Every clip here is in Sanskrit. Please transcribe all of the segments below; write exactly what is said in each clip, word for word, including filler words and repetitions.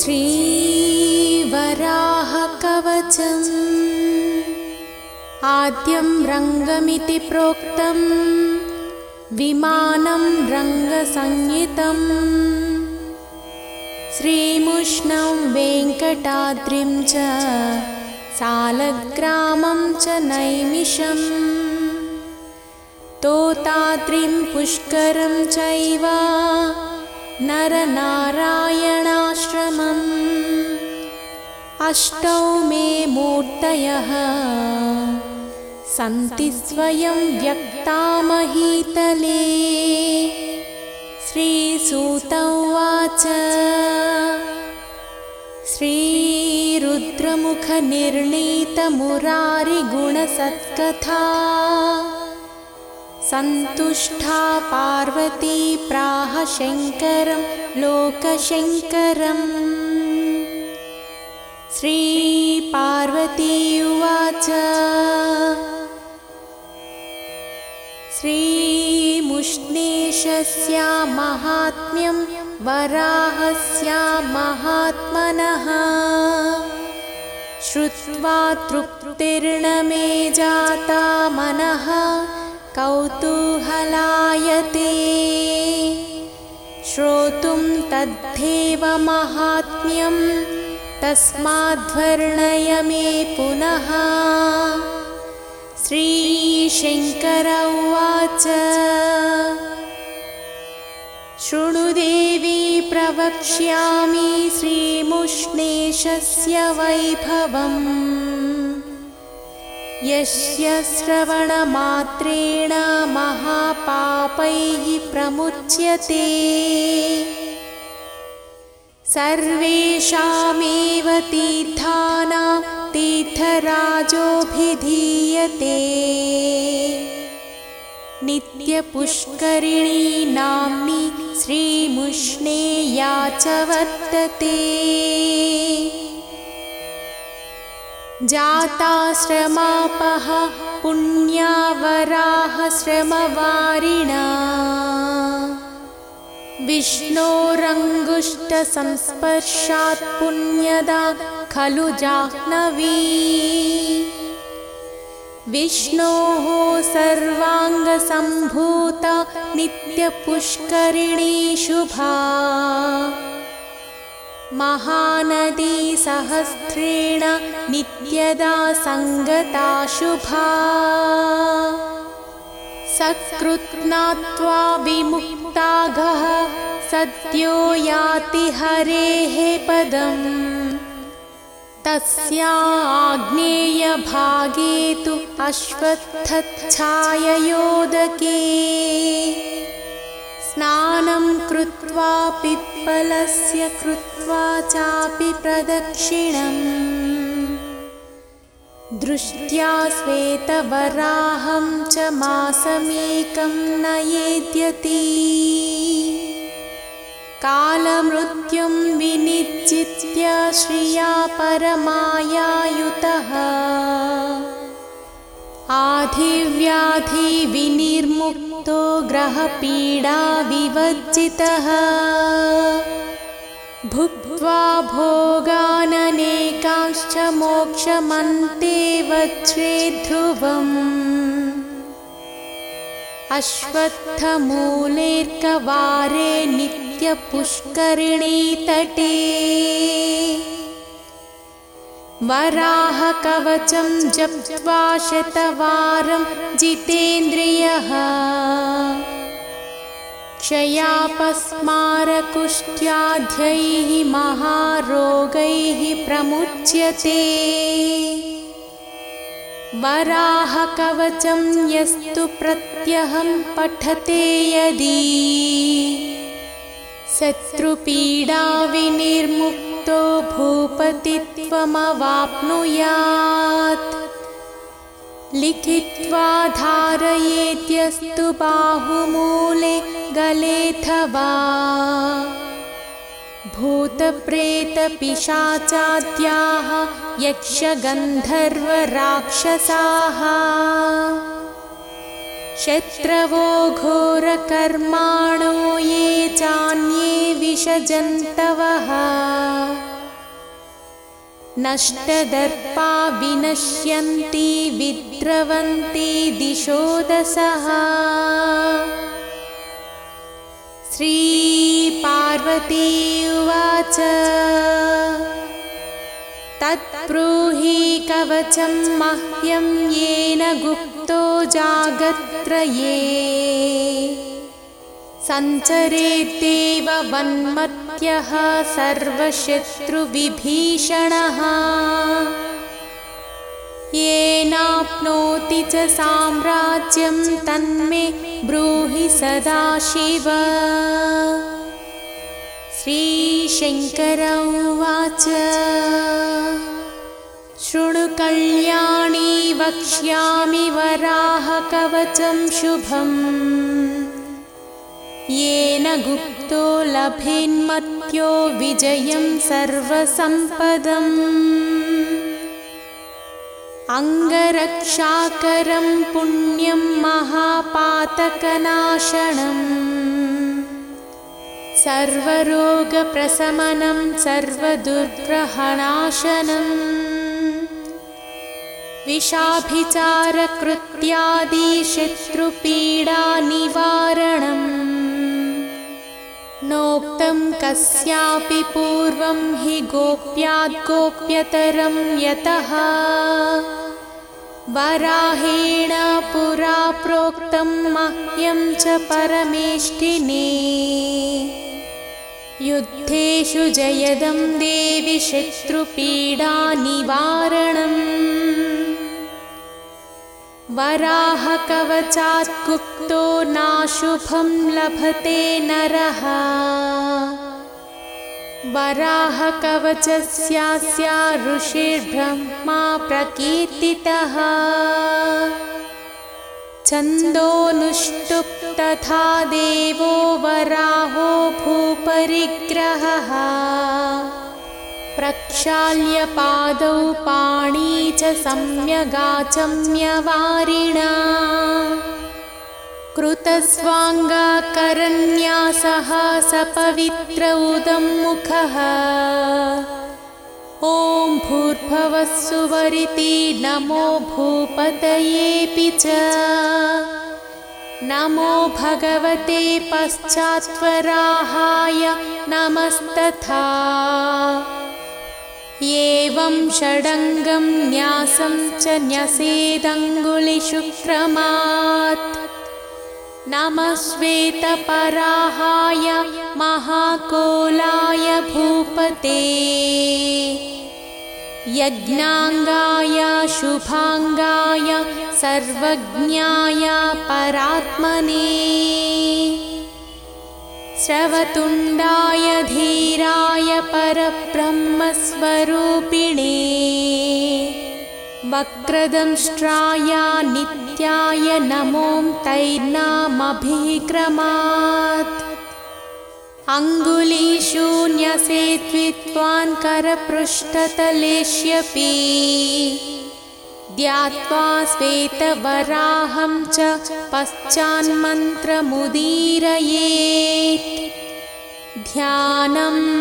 श्रीवराहकवचम् आद्यं रङ्गमिति प्रोक्तं विमानं रङ्गसंज्ञितम् श्रीमुष्णं वेङ्कटाद्रिं च सालग्रामं च नैमिषम् तोताद्रिं पुष्करं चैव नरनारायणाश्रमम् अष्टौ मे मूर्तयः सन्ति स्वयं व्यक्ता महीतले। श्रीसूत उवाच श्रीरुद्रमुखनिर्णीतमुरारिगुणसत्कथा सन्तुष्टा पार्वती प्राह शङ्करं लोकशङ्करम्। श्रीपार्वती उवाच श्रीमुष्णेशस्य माहात्म्यं वराहस्य महात्मनः श्रुत्वा तृप्तिर्न मे जाता मनः कौतूहलायते। श्रोतुं तद्धेव माहात्म्यं तस्माद्वर्णय मे पुनः। श्रीशङ्कर उवाच शृणु देवी प्रवक्ष्यामि श्रीमुष्णेशस्य वैभवम् यस्य श्रवणमात्रेण महापापैः प्रमुच्यते। सर्वेषामेव तीर्थानां तीर्थराजोऽभिधीयते। नित्यपुष्करिणी नाम्नी श्रीमुष्णेया च वर्तते। जाताश्रमापः पुण्या वराहश्रमवारिणा विष्णोरङ्गुष्ठसंस्पर्शात् पुण्यदा खलु जाह्नवी। विष्णोः सर्वाङ्गसम्भूता नित्यपुष्करिणी शुभा महानदी सहस्रेण नित्यदा सङ्गता शुभा। सकृत्नात्वा विमुक्तागः सद्यो याति हरेः पदम् तस्या आग्नेयभागे तु अश्वत्थच्छाययोदके। स्नानं कृत्वा पिप्पलस्य कृत्वा चापि प्रदक्षिणम् दृष्ट्या श्वेतवराहं च मासमेकं नयेद्यति। कालमृत्युं विनिश्चित्य श्रिया परमायायुतः आधिव्याधिविनिर्मुक्तो ग्रहपीडा विवर्जितः। भुक्त्वा भोगाननेकांश्च मोक्षमन्ते वज्रे ध्रुवम् अश्वत्थमूलेर्कवारे नित्यपुष्करिणी तटे। वराहकवचं जप्त्वा शतवारं जितेन्द्रियः क्षयापस्मारकुष्ट्याद्यैः महारोगैः प्रमुच्यते। वराहकवचं यस्तु प्रत्यहं पठते यदि शत्रुपीडा विनिर्मुक्तो भूपतित्वमवाप्नुयात्। लिखित्वा धारयेद्यस्तु बाहुमूले गलेऽथवा भूतप्रेतपिशाचाद्याः यक्षगन्धर्वराक्षसाः शत्रवो घोरकर्माणो ये चान्ये विषजन्तवः नष्टदर्पा विनश्यन्ति विद्रवन्ति दिशो दशः। श्रीपार्वती उवाच तत्ब्रूहि कवचं मह्यं येन गुप्तो जागत्रये सञ्चरेद्देव वन्मत्यः सर्वशत्रुविभीषणः। येनाप्नोति च साम्राज्यं तन्मे ब्रूहि सदाशिव। श्रीशङ्कर उवाच शृणु कल्याणी वक्ष्यामि वराहकवचं शुभम् येन गुप्तो लभेन्मत्यो विजयं सर्वसम्पदम्। अङ्गरक्षाकरं पुण्यं महापातकनाशनम् सर्वरोगप्रशमनं सर्वदुर्ग्रहणाशनम् विषाभिचारकृत्यादिशत्रुपीडानिवारणम् नोक्तं कस्यापि पूर्वं हि गोप्याद्गोप्यतरं यतः वराहेण पुरा प्रोक्तं मह्यं च परमेष्टिने। युद्धेषु जयदं देवि शत्रुपीडानिवारणम् वराहकवचात् गुप्तो नाशुभं लभते नरः। वराहकवचस्यास्य ऋषिर्ब्रह्मा प्रकीर्तितः छन्दोनुष्टुप् तथा देवो वराहो भूपरिग्रहः। प्रक्षाल्य पादौ पाणी च सम्यगाचम्यवारिणा कृतस्वाङ्गकरन्यासः सपवित्र उदमुखः। ॐ भूर्भुवः सुवरिति नमो भूपतयेऽपि च नमो भगवते पश्चात्वराहाय नमस्तथा। एवं षडङ्गं न्यासं च न्यसेदङ्गुलिशुक्रमात् नमः श्वेतपराहाय महाकोलाय भूपते। यज्ञाङ्गाय शुभाङ्गाय सर्वज्ञाय परात्मने श्रवतुण्डाय धीराय परब्रह्मस्वरूपिणे वक्रदंष्ट्राय नित्याय नमो तैर्नामभिक्रमात्। अङ्गुलीशून्यसे द्वित्वान् करपृष्ठतलेष्यपि ध्यात्वा श्वेतवराहं च पश्चान्मन्त्रमुदीरयेत्। ध्यानम्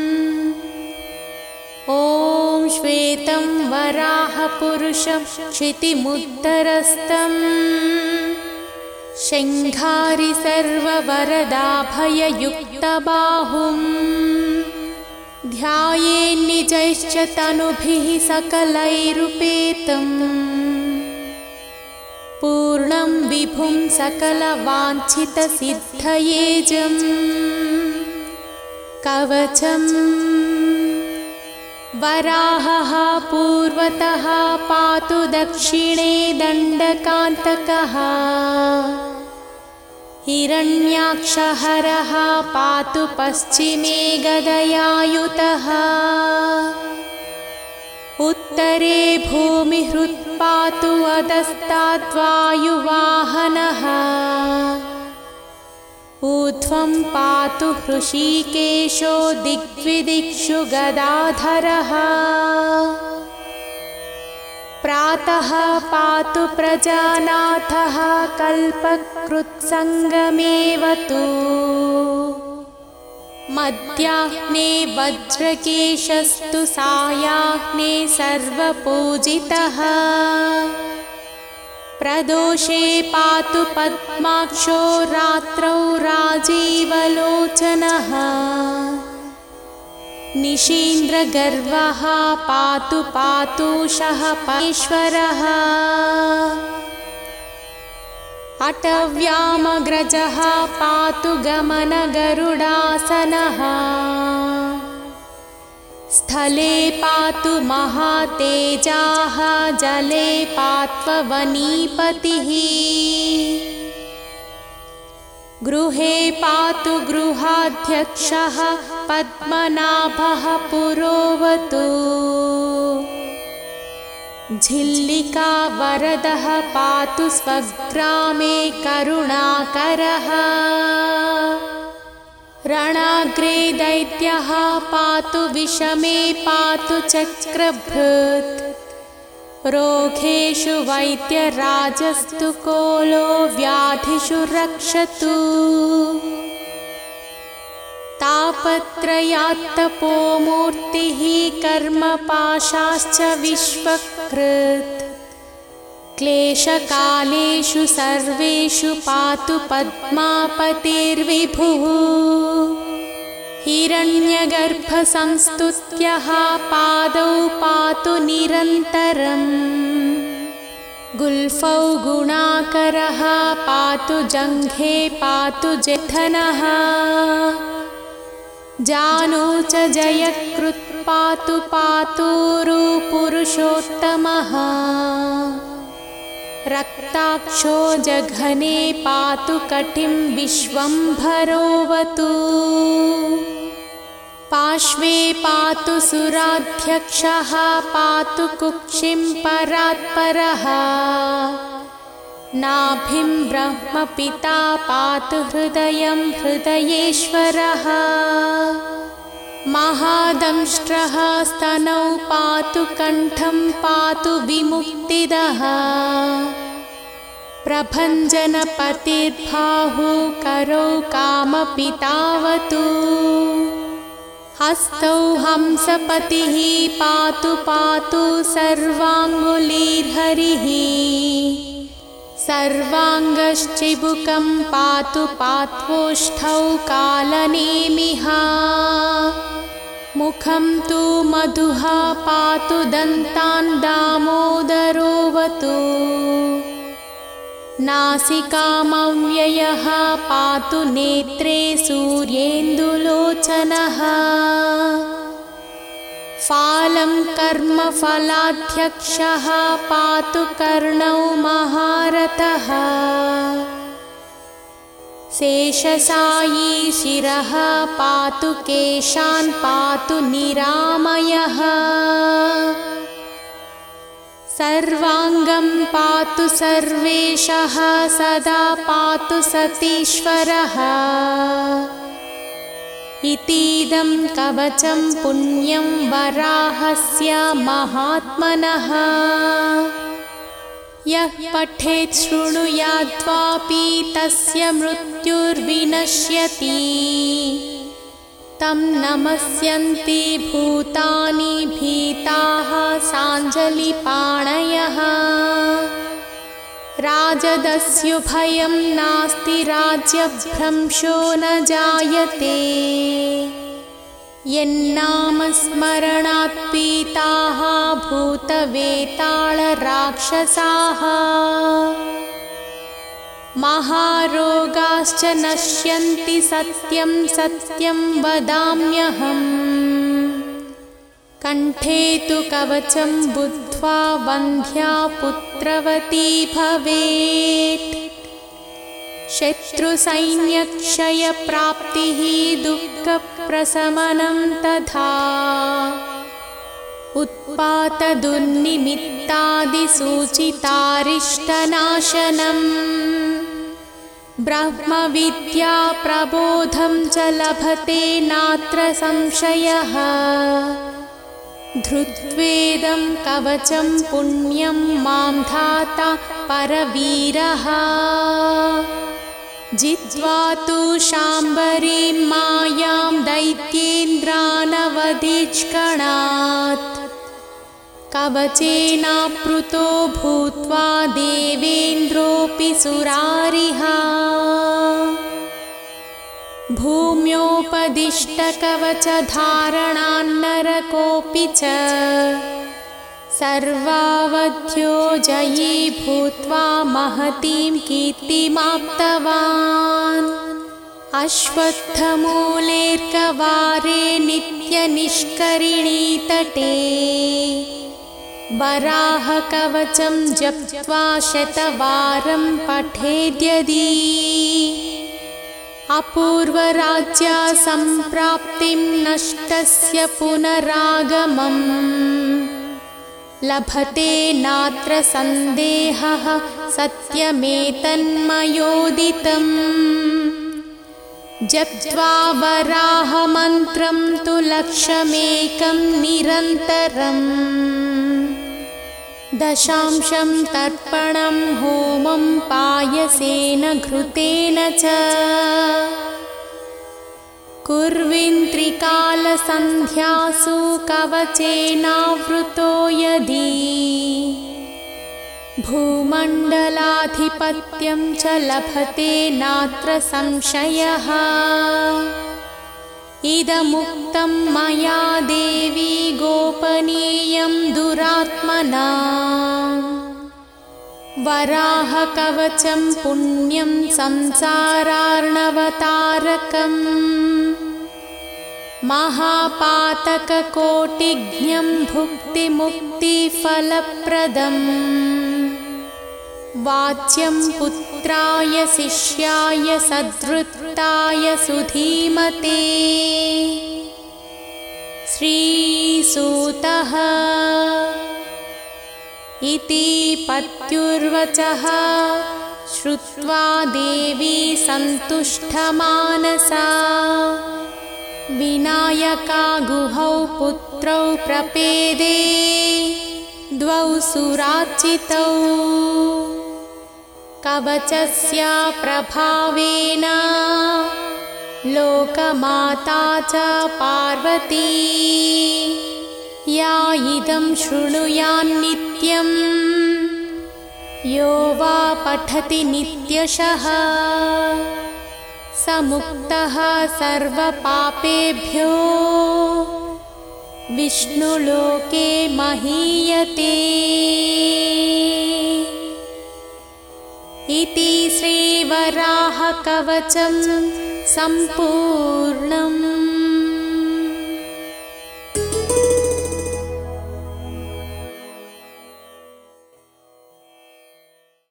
ॐ श्वेतं वराहपुरुषं क्षितिमुत्तरस्थं शङ्घारि सर्ववरदाभययुक्तबाहुं ध्यायेन्निजैश्च तनुभिः सकलैरुपेतं पूर्णं विभुं सकलवाञ्छितसिद्धयेजं कवचम्। वराहः पूर्वतः पातु दक्षिणे दण्डकान्तकः हिरण्याक्षहरः पातु पश्चिमे गदयायुतः उत्तरे भूमिहृत् पातु अधस्ताद्वायुवाहनः ऊर्ध्वं पातु हृषीकेशो दिग्विदिक्षु गदाधरः प्रातः पातु प्रजानाथः कल्पकृत्सङ्गमेव तु मध्याह्ने वज्रकेशस्तु सायाह्ने सर्वपूजितः प्रदोषे पातु पद्माक्षो रात्रौ राजीवलोचनः निशीन्द्रगर्वः पातु पातुषः परमेश्वरः अटव्यामग्रजः पातु गमनगरुडासनः स्थले पातु महातेजाः जले पात्ववनीपतिः गृहे पातु गृहाध्यक्षः पद्मनाभः पुरोवतु झिल्लिका वरदः पातु स्वग्रामे करुणाकरः रणाग्रे दैत्यः पातु विषमे पातु चक्रभृत् रोगेषु वैद्यराजस्तु कोलो व्याधिषु रक्षतु तापत्रयात्तपोमूर्तिः कर्मपाशाश्च विश्वकृत् क्लेशकालेषु सर्वेषु पातु पद्मापतिर्विभुः हिरण्यगर्भसंस्तुत्यः पादौ पातु निरन्तरम् गुल्फौ गुणाकरः पातु जङ्घे पातु जठनः जानु च जयकृत् पातु पातुरु पुरुषोत्तमः रक्ताक्षो जघने पातु कटिं विश्वम्भरोऽवतु पार्श्वे पातु सुराध्यक्षः पातु कुक्षिं परात्परः नाभिं ब्रह्मपिता पातु हृदयं हृदयेश्वरः महादंष्ट्रः स्तनौ पातु कण्ठं पातु विमुक्तिदः प्रभञ्जनपतिर्बाहु करौ कामपितावतु हस्तौ हंसपतिः पातु पातु सर्वाङ्गुलीर्हरिः सर्वाङ्गश्चिबुकं पातु पात्वोष्ठौ कालनेमिः मुखं तु मधुः पातु दन्तान् दामोदरोऽवतु नासिकामव्ययः पातु नेत्रे सूर्येन्दुलोचनः फालं कर्मफलाध्यक्षः पातु कर्णौ महारथः शेषशायी शिरः पातु केशान् पातु निरामयः सर्वाङ्गं पातु सर्वेशः सदा पातु सतीश्वरः इतीदं कवचं पुण्यं वराहस्य महात्मनः यः पठेत् शृणुयाद्वापि तस्य मृत्युर्विनश्यति तं नमस्यन्ति भूतानि भीताः साञ्जलिपाणयः राजदस्युभयं नास्ति राज्यभ्रंशो न जायते यन्नामस्मरणात् पीताः भूतवेतालराक्षसाः महारोगाश्च नश्यन्ति सत्यं सत्यं वदाम्यहम् कण्ठे तु कवचं बुद्ध्वा वन्ध्या पुत्रवती भवेत् शत्रुसैन्यक्षयप्राप्तिः दुःखप्रशमनं तथा उत्पातदुर्निमित्तादिसूचितारिष्टनाशनम् ब्रह्मविद्या प्रबोधं च लभते नात्र संशयः धृत्वेदं कवचं पुण्यं मां धाता परवीरः जित्वा तु शाम्बरीं मायां दैत्येन्द्रानवधिष्कणात् कवचेनाप्लुतो भूत्वा देवेन्द्रोऽपि सुरारिः भूम्योपदिष्टकवचधारणान्नरकोऽपि च सर्वावध्यो जयी भूत्वा महतीं कीर्तिमाप्तवान्। अश्वत्थमूलेऽर्कवारे नित्यनिष्करिणीतटे वराहकवचं जप्त्वा शतवारं पठेद्यदि अपूर्वराज्या सम्प्राप्तिं नष्टस्य पुनरागमम् लभते नात्र सन्देहः सत्यमेतन्मयोदितम्। जप्त्वा वराहमन्त्रं तु लक्षमेकं निरन्तरम् दशांशं तर्पणं होमं पायसेन घृतेन च कुर्विन् त्रिकालसन्ध्यासु कवचेनावृतो यदि भूमण्डलाधिपत्यं च लभते नात्र संशयः। इदमुक्तं मया देवी गोपनीयं दुरात्मना वराहकवचं पुण्यं संसारार्णवतारकम् महापातककोटिज्ञं भुक्तिमुक्तिफलप्रदम् वाच्यं पुत्राय शिष्याय सद्वृत्ताय सुधीमते। श्रीसूतः इति पत्युर्वचः श्रुत्वा देवी सन्तुष्टमानसा विनायकागुहौ पुत्रौ प्रपेदे द्वौ सुरार्चितौ कवचस्य प्रभावेन लोकमाता च पार्वती या इदं शृणुयान्नित्यं यो वा पठति नित्यशः स मुक्तः सर्वपापेभ्यो विष्णुलोके महीयते। इति श्रीवराहकवचं सम्पूर्णम्।